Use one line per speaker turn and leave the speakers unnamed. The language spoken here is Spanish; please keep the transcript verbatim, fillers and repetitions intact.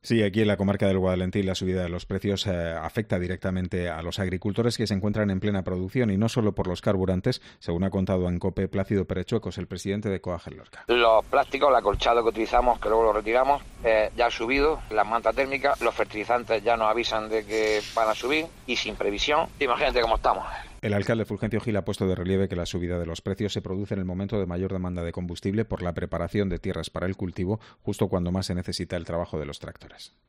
Sí, aquí en la comarca del Guadalentín la subida de los precios eh, afecta directamente a los agricultores que se encuentran en plena producción y no solo por los carburantes, según ha contado en COPE Plácido Perechuecos, el presidente de Coagen Lorca.
Los plásticos, el acolchado que utilizamos, que luego lo retiramos, eh, ya ha subido, las mantas térmicas, los fertilizantes ya nos avisan de que van a subir y sin previsión, imagínate cómo estamos.
El alcalde Fulgencio Gil ha puesto de relieve que la subida de los precios se produce en el momento de mayor demanda de combustible por la preparación de tierras para el cultivo, justo cuando más se necesita el trabajo de los tractores.